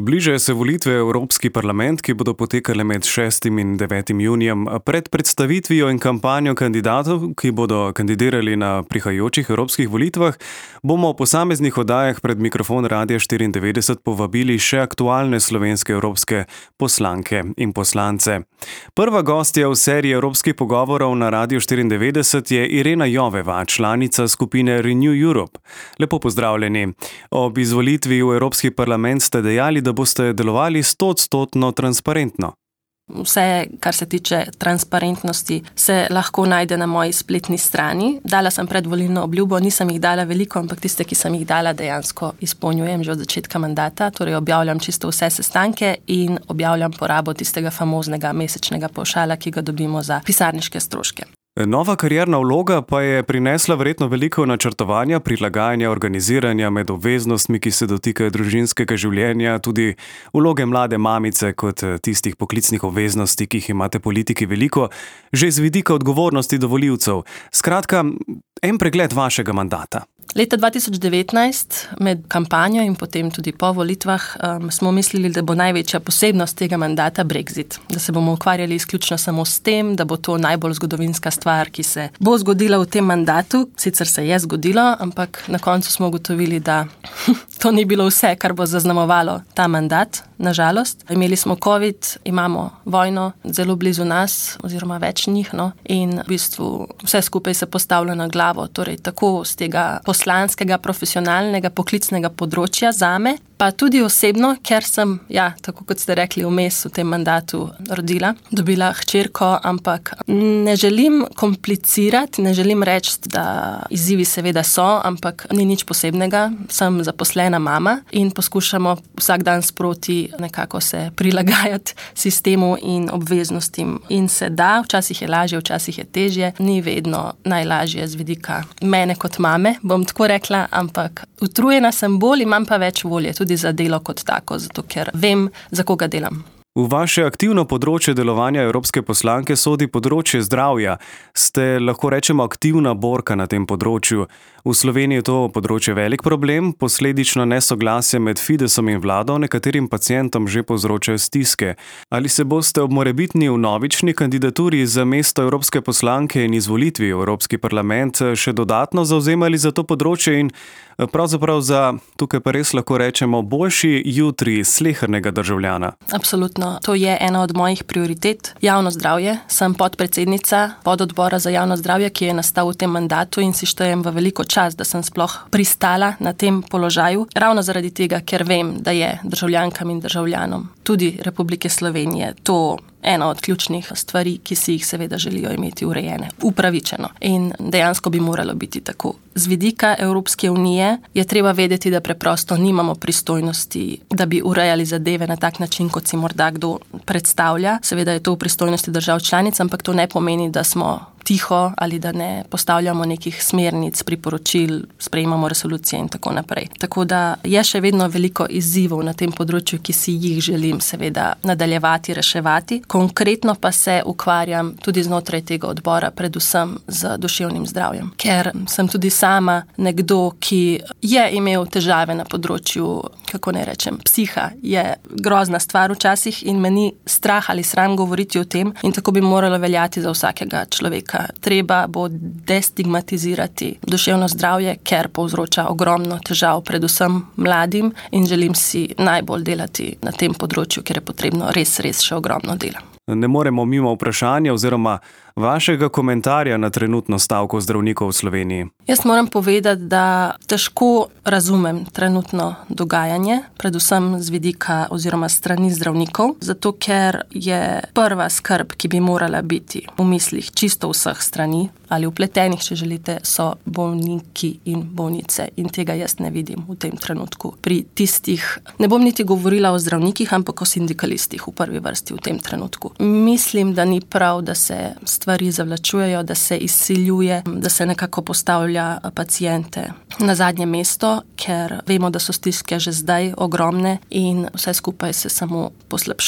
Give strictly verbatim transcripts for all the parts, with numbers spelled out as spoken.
Bližajo se volitve v Evropski parlament, ki bodo potekale med šestim in devetim junijem. Pred predstavitvijo in kampanjo kandidatov, ki bodo kandidirali na prihajajočih evropskih volitvah, bomo v posameznih oddajah pred mikrofon Radia štiriindevetdeset povabili še aktualne slovenske evropske poslanke in poslance. Prva gostja v seriji evropskih pogovorov na Radiu štiriindevetdeset je Irena Joveva, članica skupine Renew Europe. Lepo pozdravljeni. Ob izvolitvi v Evropski parlament ste dejali, da boste delovali stoodstotno transparentno. Vse, kar se tiče transparentnosti, se lahko najde na moji spletni strani. Dala sem predvolilno obljubo, nisem jih dala veliko, ampak tiste, ki sem jih dala, dejansko izpolnjujem že od začetka mandata. Torej objavljam čisto vse sestanke in objavljam porabo tistega famoznega mesečnega pavšala, ki ga dobimo za pisarniške stroške. Nova karierna vloga pa je prinesla verjetno veliko načrtovanja, prilagajanja, organiziranja med obveznostmi, ki se dotikajo družinskega življenja, tudi vloge mlade mamice kot tistih poklicnih obveznosti, ki jih imate politiki veliko, že z vidika odgovornosti do volivcev. Skratka, en pregled vašega mandata. Leta dva tisoč devetnajst, med kampanjo in potem tudi po volitvah, um, smo mislili, da bo največja posebnost tega mandata Brexit. Da se bomo ukvarjali izključno samo s tem, da bo to najbolj zgodovinska stvar, ki se bo zgodila v tem mandatu. Sicer se je zgodilo, ampak na koncu smo ugotovili, da to ni bilo vse, kar bo zaznamovalo ta mandat, nažalost. Imeli smo COVID, imamo vojno zelo blizu nas, oziroma več njih, no, in v bistvu vse skupaj se postavlja na glavo, torej tako z tega poslanskega, profesionalnega, poklicnega področja zame, pa tudi osebno, ker sem, ja, tako kot ste rekli, vmes v tem mandatu rodila, dobila hčerko, ampak ne želim komplicirati, ne želim reči, da izzivi seveda so, ampak ni nič posebnega, sem zaposlena mama in poskušamo vsak dan sproti nekako se prilagajati sistemu in obveznostim. In se da, včasih je lažje, včasih je težje, ni vedno najlažje z vidika mene kot mame, bom tako rekla, ampak utrujena sem bolj, imam pa več volje tudi za delo kot tako, zato ker vem, za koga delam. V vaše aktivno področje delovanja evropske poslanke sodi področje zdravja. Ste, lahko rečemo, aktivna borka na tem področju. V Sloveniji je to področje velik problem, posledično nesoglasje med Fidesom in vlado nekaterim pacientom že povzročajo stiske. Ali se boste ob morebitni vnovični kandidaturi za mesto evropske poslanke in izvolitvi v Evropski parlament še dodatno zavzemali za to področje in pravzaprav za, tukaj pa res lahko rečemo, boljši jutri slehernega državljana? Absolutno. To je ena od mojih prioritet. Javno zdravje. Sem podpredsednica pododbora za javno zdravje, ki je nastal v tem mandatu in si štejem v veliko čas, da sem sploh pristala na tem položaju. Ravno zaradi tega, ker vem, da je državljankam in državljanom tudi Republike Slovenije to ena od ključnih stvari, ki si jih seveda želijo imeti urejene, upravičeno. In dejansko bi moralo biti tako. Z vidika Evropske unije je treba vedeti, da preprosto nimamo pristojnosti, da bi urejali zadeve na tak način, kot si morda kdo predstavlja. Seveda je to v pristojnosti držav članic, ampak to ne pomeni, da smo tiho ali da ne postavljamo nekih smernic, priporočil, sprejemamo resolucije in tako naprej. Tako da je še vedno veliko izzivov na tem področju, ki si jih želim seveda nadaljevati, reševati. Konkretno pa se ukvarjam tudi znotraj tega odbora, predvsem z duševnim zdravjem. Ker sem tudi sama nekdo, ki je imel težave na področju, kako ne rečem, psiha. Je grozna stvar včasih in me ni strah ali sram govoriti o tem in tako bi moralo veljati za vsakega človeka. Treba bo destigmatizirati duševno zdravje, ker povzroča ogromno težav predvsem mladim in želim si najbolj delati na tem področju, ker je potrebno res, res še ogromno dela. Ne moremo mimo vprašanja oziroma vašega komentarja na trenutno stavko zdravnikov v Sloveniji. Jaz moram povedati, da težko razumem trenutno dogajanje, predvsem z vidika oziroma strani zdravnikov, zato ker je prva skrb, ki bi morala biti v mislih čisto vseh strani ali vpletenih, če želite, so bolniki in bolnice in tega jaz ne vidim v tem trenutku. Pri tistih, ne bom niti govorila o zdravnikih, ampak o sindikalistih v prvi vrsti v tem trenutku. Mislim, da ni prav, da se stvari zavlačujejo, da se izsiljuje, da se nekako postavlja paciente na zadnje mesto, ker vemo, da so stiske že zdaj ogromne in vse skupaj se samo poslabšuje.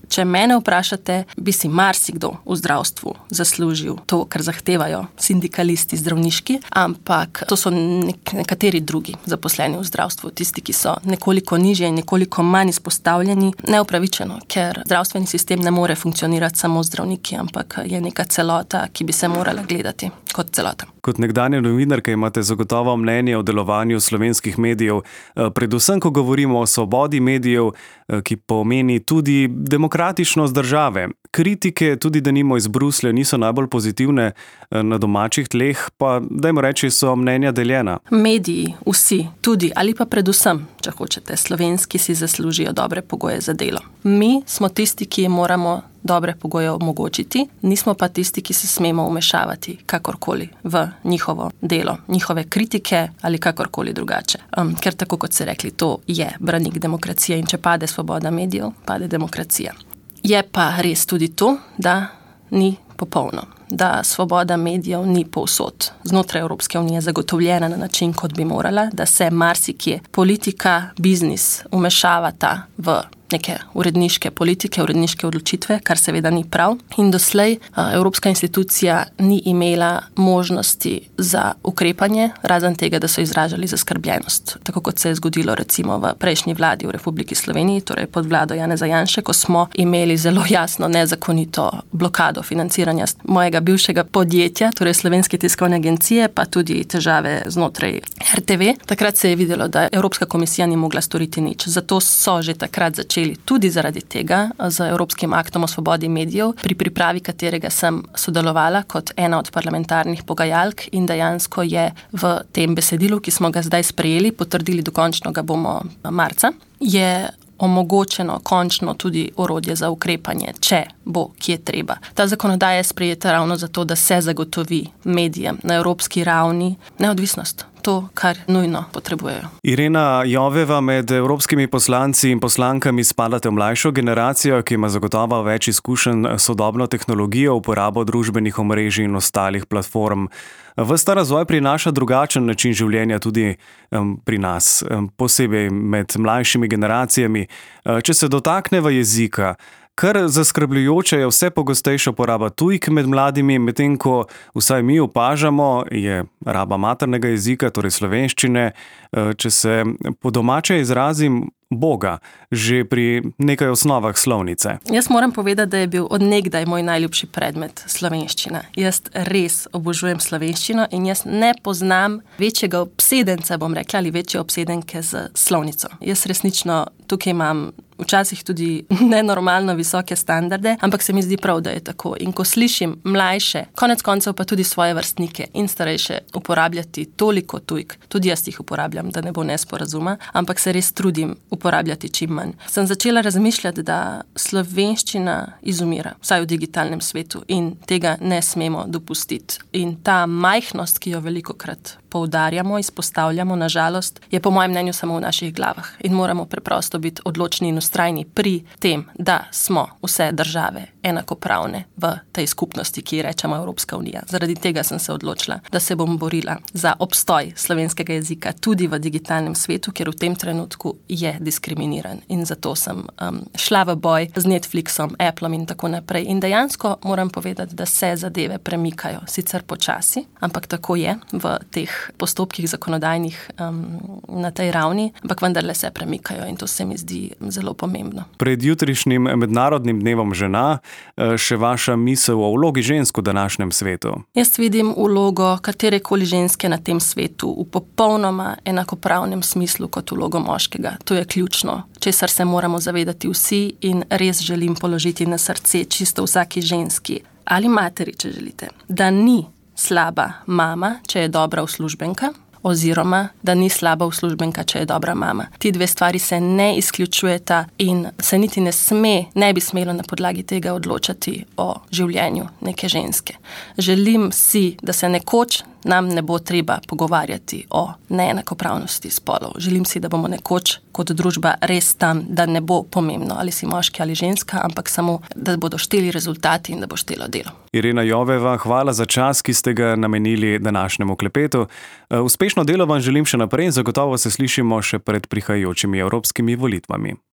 Če mene vprašate, bi si marsikdo v zdravstvu zaslužil to, kar zahtevajo sindikalisti zdravniški, ampak to so nek- nekateri drugi zaposleni v zdravstvu, tisti, ki so nekoliko nižje in nekoliko manj izpostavljeni, neupravičeno, ker zdravstveni sistem ne more funkcionirati samo zdravniki, ampak je neka celota, ki bi se morala gledati kot celota. Kot nekdanja novinarka imate zagotovo mnenje o delovanju slovenskih medijev, predvsem, ko govorimo o svobodi medijev, ki pomeni tudi demokratičnost države. Kritike, tudi denimo iz Bruslja, niso najbolj pozitivne na domačih tleh, pa dajmo reči, so mnenja deljena. Mediji, vsi, tudi ali pa predvsem, če hočete, slovenski si zaslužijo dobre pogoje za delo. Mi smo tisti, ki jim moramo dobre pogoje omogočiti, nismo pa tisti, ki se smemo vmešavati kakorkoli v njihovo delo, njihove kritike ali kakorkoli drugače. Um, ker tako kot ste rekli, to je branik demokracije in če pade svoboda medijev, pade demokracija. Je pa res tudi to, da ni popolno, da svoboda medijev ni povsod znotraj Evropske unije zagotovljena na način, kot bi morala, da se marsikje politika, biznis vmešavata v neke uredniške politike, uredniške odločitve, kar seveda ni prav. In doslej a, Evropska institucija ni imela možnosti za ukrepanje, razen tega, da so izražali zaskrbljenost. Tako kot se je zgodilo recimo v prejšnji vladi v Republiki Sloveniji, torej pod vlado Janeza Janše, ko smo imeli zelo jasno nezakonito blokado financiranja mojega bivšega podjetja, torej Slovenske tiskovne agencije, pa tudi težave znotraj R T V. Takrat se je videlo, da Evropska komisija ni mogla storiti nič. Zato so že takrat začeli tudi zaradi tega z Evropskim aktom o svobodi medijev, pri pripravi katerega sem sodelovala kot ena od parlamentarnih pogajalk in dejansko je v tem besedilu, ki smo ga zdaj sprejeli, potrdili dokončno ga bomo marca, je omogočeno končno tudi orodje za ukrepanje, če bo kje treba. Ta zakonodaja je sprejeta ravno zato, da se zagotovi medijem na evropski ravni neodvisnost. To, kar nujno potrebujejo. Irena Joveva, med evropskimi poslanci in poslankami spadate v mlajšo generacijo, ki ima zagotovo več izkušenj s sodobno tehnologijo, uporabo družbenih omrežij in ostalih platform. Ves ta razvoj prinaša drugačen način življenja tudi um, pri nas, um, posebej med mlajšimi generacijami. Uh, če se dotakneva jezika, kar zaskrbljujoče je vse pogostejša poraba tujk med mladimi, medtem ko vsaj mi opažamo, je raba maternega jezika, torej slovenščine, če se po domače izrazim, Boga, že pri nekaj osnovah slovnice. Jaz moram povedati, da je bil od nekdaj moj najljubši predmet slovenščina. Jaz res obožujem slovenščino in jaz ne poznam večjega obsedenca, bom rekla, ali večje obsedenke z slovnico. Jaz resnično tukaj imam včasih tudi nenormalno visoke standarde, ampak se mi zdi prav, da je tako. In ko slišim mlajše, konec koncev pa tudi svoje vrstnike in starejše uporabljati toliko tujk, tudi jaz jih uporabljam, da ne bo nesporazuma, ampak se res trudim uporabljati čim manj. Sem začela razmišljati, da slovenščina izumira, vsaj v digitalnem svetu, in tega ne smemo dopustiti. In ta majhnost, ki jo velikokrat poudarjamo, izpostavljamo, na žalost, je po mojem mnenju samo v naših glavah. In moramo preprosto biti odločni in ustrajni pri tem, da smo vse države enakopravne v tej skupnosti, ki ji rečemo Evropska unija. Zaradi tega sem se odločila, da se bom borila za obstoj slovenskega jezika tudi v digitalnem svetu, ker v tem trenutku je diskriminiran. In zato sem um, šla v boj z Netflixom, Appleom in tako naprej. In dejansko moram povedati, da se zadeve premikajo, sicer počasi, ampak tako je v teh postopkih zakonodajnih um, na tej ravni, ampak vendarle se premikajo in to se mi zdi zelo pomembno. Pred jutrišnjim mednarodnim dnevom žena še vaša misel o vlogi žensk v današnjem svetu. Jaz vidim vlogo katerekoli ženske na tem svetu v popolnoma enakopravnem smislu kot vlogo moškega. To je ključno, česar se moramo zavedati vsi in res želim položiti na srce čisto vsaki ženski ali materi, če želite, da ni slaba mama, če je dobra uslužbenka, oziroma da ni slaba uslužbenka, če je dobra mama. Ti dve stvari se ne izključujeta in se niti ne sme, ne bi smelo na podlagi tega odločati o življenju neke ženske. Želim si, da se nekoč nam ne bo treba pogovarjati o neenakopravnosti spolov. Želim si, da bomo nekoč kot družba res tam, da ne bo pomembno, ali si moški ali ženska, ampak samo, da bodo šteli rezultati in da bo štelo delo. Irena Joveva, hvala za čas, ki ste ga namenili današnjemu klepetu. Uspešno delo vam želim še naprej in zagotovo se slišimo še pred prihajajočimi evropskimi volitvami.